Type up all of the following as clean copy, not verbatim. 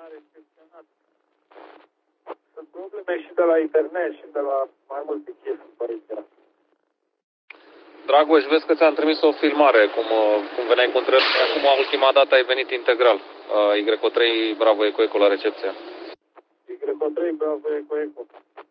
recepționat. Sunt probleme și de la internet și de la mai multe chestii pe aici. Dragoș, vezi că ți-am trimis o filmare, cum veneai cu întrebări. Acum, ultima dată ai venit integral. Y3 Bravo Eco Eco la recepție. Y3 Bravo Eco Eco.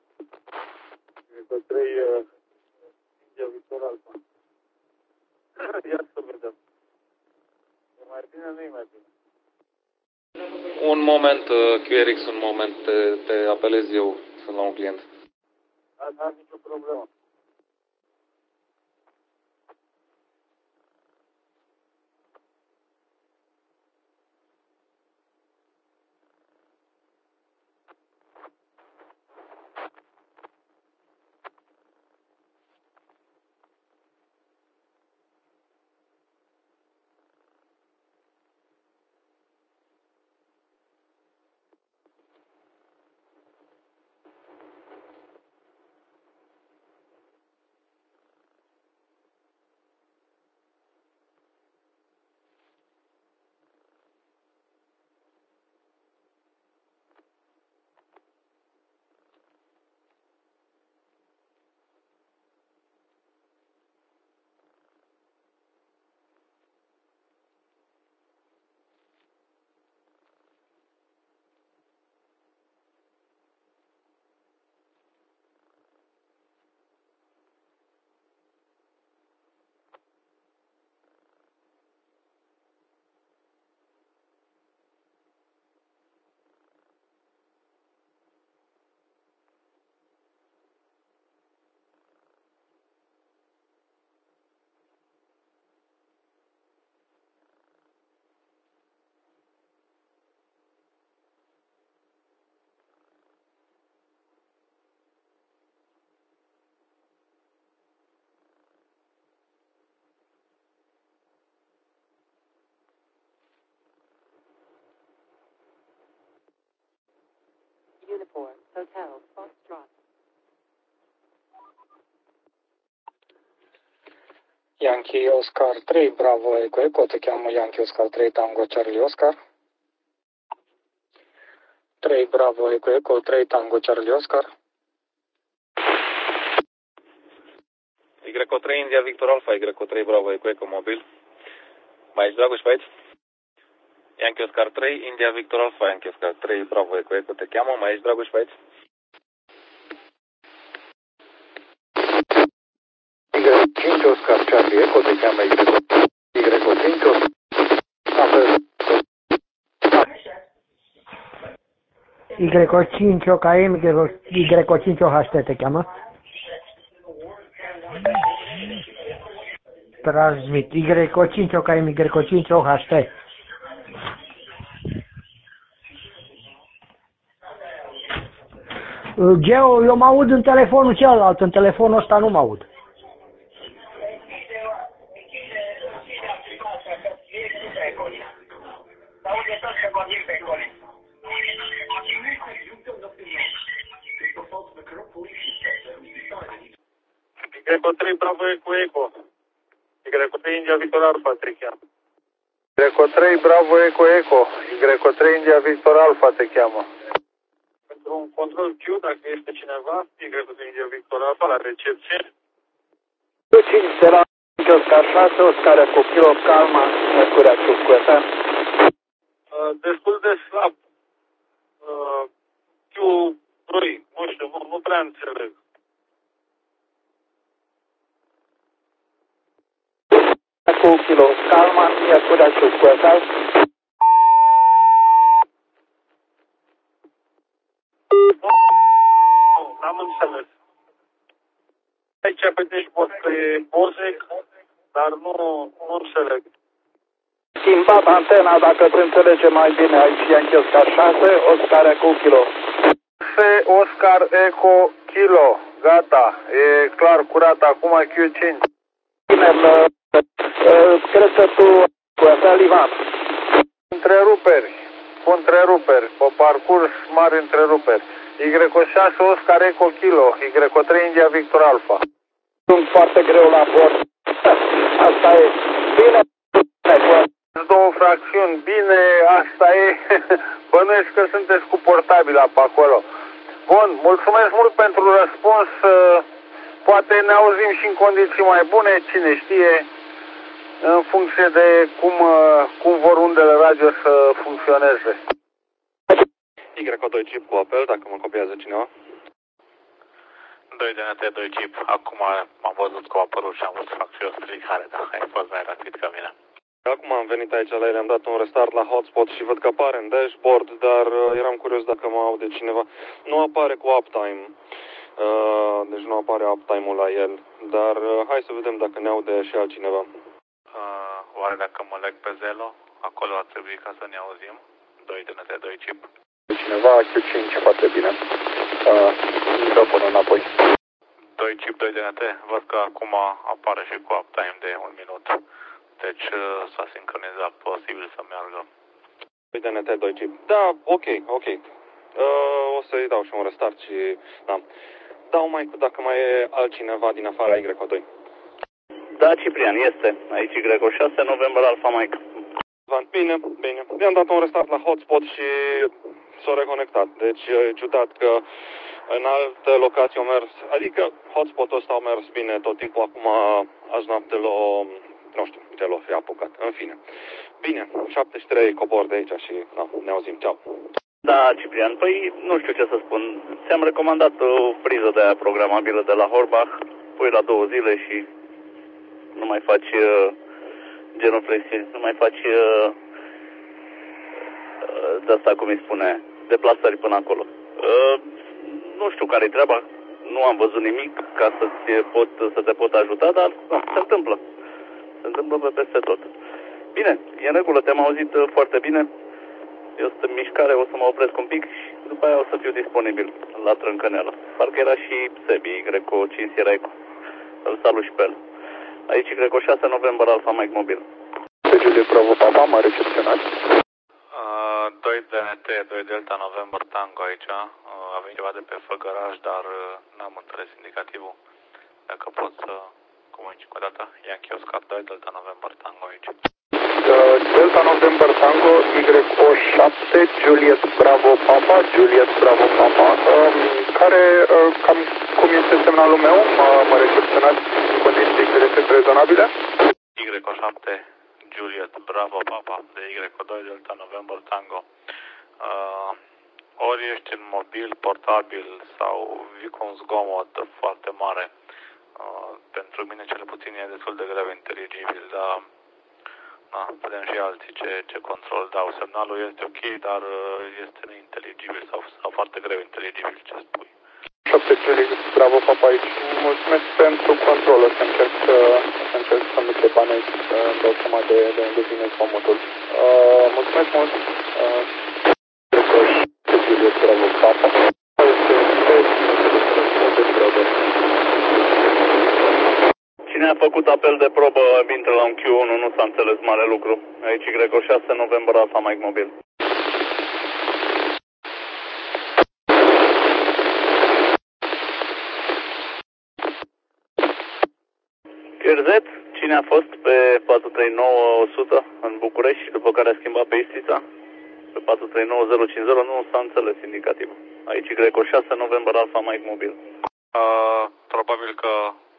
Y3 India Victor Alpha. Ia să vedem. E mai bine, nu e mai bine. Un moment, QRX, un moment, te apelez eu, sunt la un client. N-am nicio problemă. Uniform, Hotel, Foxtrot. Yankee Oscar 3, Bravo Eco Eco, te cheamă Yankee Oscar 3, Tango Charlie Oscar. 3 Bravo Eco Eco, 3 Tango Charlie Oscar. Y3 India Victor Alpha, Y3 Bravo Eco Eco mobil. Mai ești, Dragoș, pe aici? Yankee Oscar 3, India Victor Alpha, Yankee Oscar 3 Bravo Eco Eco, te cheamă, mai ești, Dragoș, pe aici? Y5 Oscar Charlie Eco, te cheamă Y5 Y5 OKM, Y5 HT te cheamă. Transmit Y5 OKM, Y5 HT. Geo, eu mă aud în telefonul celălalt, în telefonul ăsta nu mă aud. Y3 Bravo Eco Eco. Y3 India Victor Alpha, te cheamă. Y3 Bravo Eco Eco. Y3 India Victor Alpha te cheamă. Pentru un control Q, dacă este cineva, Y3 India Victor Alpha la recepție. 5 de la Oscar 6, Oscar cu kilo calma, Mercurea Ciucueta. Destul de slab. Q2, nu știu, nu prea înțeleg. Cu kilo calma, Mercurea Ciucueta. Nu, n-am înțeles. Aici pe dashboard că e Bozek, dar nu înțeleg. Schimbat antena, dacă te înțelege mai bine, aici Yankee Oscar 6, Oscar Eco Kilo. Oscar Eco Kilo, gata, e clar, curat, acum Q5. Bine, cred că tu cu asta, Ivan. Întreruperi, pe parcurs mari întreruperi. Y6 Oscar Eco Kilo, Y3 India Victor Alpha. Sunt foarte greu la bord. Asta e. Bine, Două fracțiuni, bine, asta e. Bănuiesc că sunteți cu portabila pe acolo. Bun, mulțumesc mult pentru răspuns. Poate ne auzim și în condiții mai bune, cine știe, în funcție de cum vor undele radio să funcționeze. Y2 chip cu apel, dacă mă copiază cineva. 2 DNT, 2 chip. Acum am văzut că a apărut și am vrut să fac și o strigare, dar ai fost mai rapid ca mine. Acum am venit aici la ele, am dat un restart la hotspot și văd că apare în dashboard, dar eram curios dacă mă aude cineva. Nu apare cu uptime, deci nu apare uptime-ul la el, dar hai să vedem dacă ne aude și altcineva. Oare dacă mă leg pe Zelo, acolo ar trebui ca să ne auzim? 2 DNT, 2 chip. Cineva, Q5, foarte bine. Dă până înapoi. 2 chip, 2 DNT. Văd că acum apare și cu uptime de 1 minut. Deci s-a sincronizat, posibil să meargă. 2 DNT, 2 chip. Da, ok. O să-i dau și un restart și... Da. Dau mai dacă mai e altcineva din afara Y2. Da, Ciprian, este. Aici Y6, November Alpha Mike. Bine. I-am dat un restart la hotspot și s-a reconectat. Deci e ciudat că în alte locații au mers, adică hotspotul ăsta a mers bine tot timpul, acum azi noapte nu știu, ce l-o fi apucat. În fine. Bine, 73 cobor de aici și ne auzim. Ceau. Da, Ciprian, păi nu știu ce să spun. Ți-am recomandat o priză de aia programabilă de la Horbach. Pui la 2 zile și nu mai faci genuflexiuni, nu mai faci de asta, cum îi spune, deplasări până acolo. Nu știu care-i treaba, nu am văzut nimic ca să te pot ajuta, dar se întâmplă. Se întâmplă pe peste tot. Bine, e în regulă, te-am auzit foarte bine. Eu sunt în mișcare, o să mă opresc un pic și după aia o să fiu disponibil la Trâncăneală. Parcă era și Sebi, Y5 Sierra Eco. Îl salut și pe el. Aici Y6 November Alpha Mike Mobil. Juliet Bravo Papa, m-a recepționat. 2 DNT, 2 Delta November Tango aici. Avem ceva de pe făgăraș, dar n-am înțeles indicativul. Dacă pot să comunici o dată. Yankee Oscar 2 Delta November Tango aici. Delta November Tango, Y7, Juliet Bravo Papa, cam cum este semnalul meu? Mă recepționați în condiții cred că rezonabile? Y7, Juliet Bravo Papa, de Y2 Delta November Tango. Ori ești în mobil, portabil sau vii cu un zgomot foarte mare. Pentru mine cel puțin e destul de greu inteligibil, dar vedem și alții ce control dau. Semnalul este ok, dar este neinteligibil sau foarte greu inteligibil ce spui. 7 Juliet Bravo Papa aici. Mulțumesc pentru control, o să încerc să nu te banez, îmi dau seama de unde vine zgomotul. Mulțumesc mult. Juliet Bravo Papa. Cine a făcut apel de probă intră la un Q1, nu s-a înțeles mare lucru. Aici Y6 November Alpha Mike Mobil. Pierzet, cine a fost pe 439-100 în București și după care a schimbat pe Istița? Pe 439-050 nu s-a înțeles indicativul. Aici Y6 November Alpha Mike Mobil. Probabil că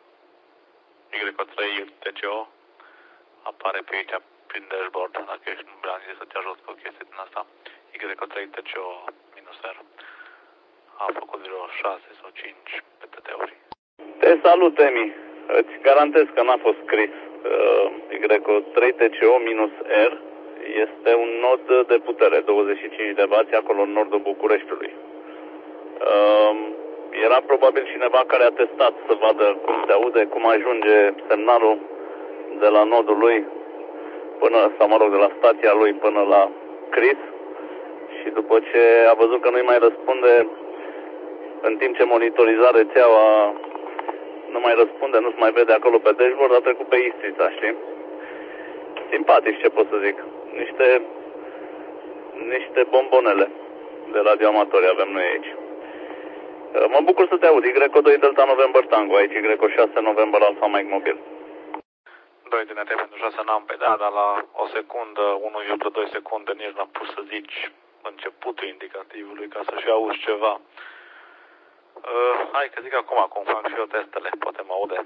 Y3 TCO apare pe aici prin dashboard, dacă ești nu vreau să te ajut cu o chestie din asta. Y3 TCO -R a făcut vreo 6 sau 5 PTT-uri. Te salut, Emi. Îți garantez că n-a fost scris. Y3 TCO -R este un nod de putere, 25 de W acolo în nordul Bucureștiului. Era probabil cineva care a testat să vadă cum se aude, cum ajunge semnalul de la nodul lui până, sau mă rog, de la stația lui până la Chris și după ce a văzut că nu-i mai răspunde, în timp ce monitoriza rețeaua, nu mai răspunde, nu se mai vede acolo pe dashboard, a trecut pe Istrița, știi? Simpatici, ce pot să zic. Niște bombonele de radioamatori avem noi aici. Mă bucur să te aud. Y2 Delta November Tango, aici Y6 November Alpha Mike Mobil. 2 DNT pentru 6 n-am pe da, dar la o secundă, 1,2 secunde nici n-am pus să zici începutul indicativului ca să-și auzi ceva. Hai că zic acum, cum fac și eu testele, poate mă aude.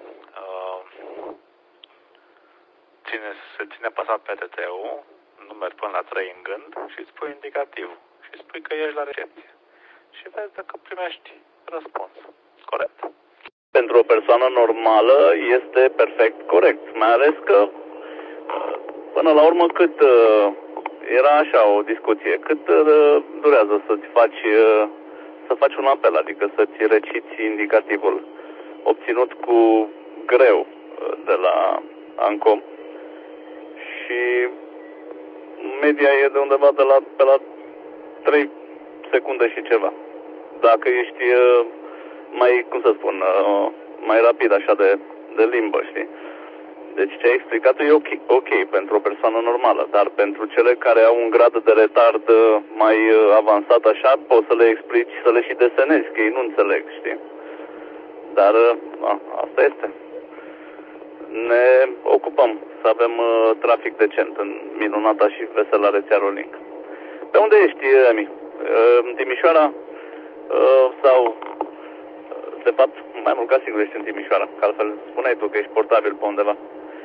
Se ține apăsat pe TT-ul, numeri până la 3 în gând și îți pui indicativul și spui că ești la recepție. Și vezi dacă primești răspuns. Corect. Pentru o persoană normală este perfect corect, mai ales că până la urmă cât era așa o discuție, cât durează să-ți faci un apel, adică să-ți reciți indicativul obținut cu greu de la ANCOM și media e de undeva pe la 3 secunde și ceva. Dacă ești mai, cum să spun, mai rapid așa de limbă, știi? Deci ce ai explicat e ok pentru o persoană normală, dar pentru cele care au un grad de retard mai avansat așa, poți să le explici, să le și desenezi, că ei nu înțeleg, știi? Dar asta este. Ne ocupăm să avem trafic decent în minunata și veselă rețea Rolling. Pe unde ești, Emi? În Timișoara? Sau, de fapt, mai mult ca sigur ești în Timișoara, că altfel spuneai tu că ești portabil pe undeva.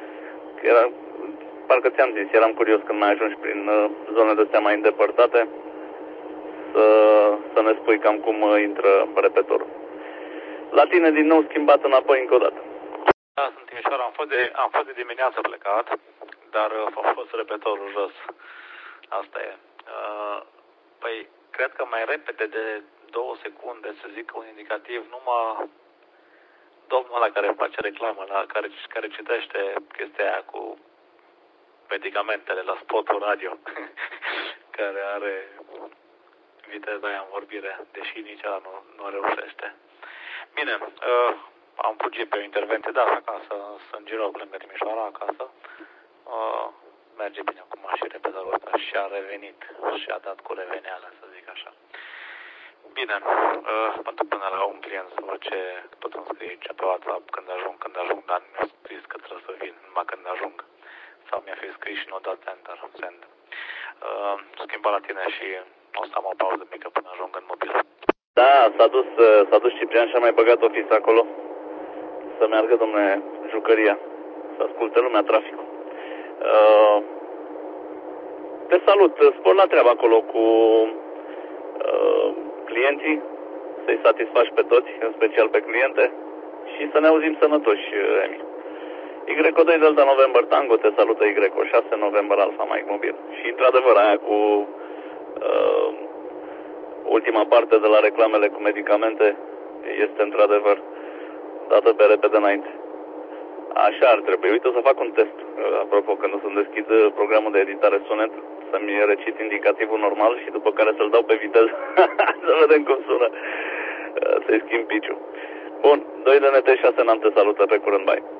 Parcă ți-am zis, eram curios când mai ajungi prin zonele de-astea mai îndepărtate să ne spui cam cum intră repetorul. La tine din nou schimbat înapoi încă o dată. Da, sunt în Timișoara, am fost de dimineață plecat, dar a fost repetorul jos. Asta e. Păi, cred că mai repede de 2 secunde să zic un indicativ numai domnul ăla care face reclamă, care citește chestia aia cu medicamentele la spotul radio, care are viteza aia în vorbire, deși nici ăla nu reușește. Bine, am fugit pe o intervenție, da, acasă, sunt Giroc lângă Timișoara, acasă. Merge bine acum și repetorul ăsta și a revenit și a dat cu reveneală, să zic așa. Bine, mă duc până la un client să văd ce tot îmi scrie aici pe WhatsApp când ajung, dar mi-a scris că trebuie să vin numai când ajung. Sau mi-a fi scris și nu dat send. Schimba la tine și o să am o pauză mică până ajung în mobil. Da, s-a dus Ciprian și a mai băgat o fiță acolo. Să meargă, domne, jucăria. Să asculte lumea traficul. Te salut, spor la treabă acolo cu clienții, să-i satisfaci pe toți, în special pe cliente, și să ne auzim sănătoși, Emi. Y2 Delta November Tango te salută Y6 November Alpha Mike Mobil. Și într-adevăr aia cu ultima parte de la reclamele cu medicamente este într-adevăr dată pe repede înainte. Așa ar trebui. Uite, o să fac un test. Apropo, când o să-mi deschid programul de editare sunet, să-mi recit indicativul normal și după care să-l dau pe viteză. Să vedem cum sună. Să-i schimb piciul. Bun, 2 DNT 6 n-am te salută, pe curând, bye.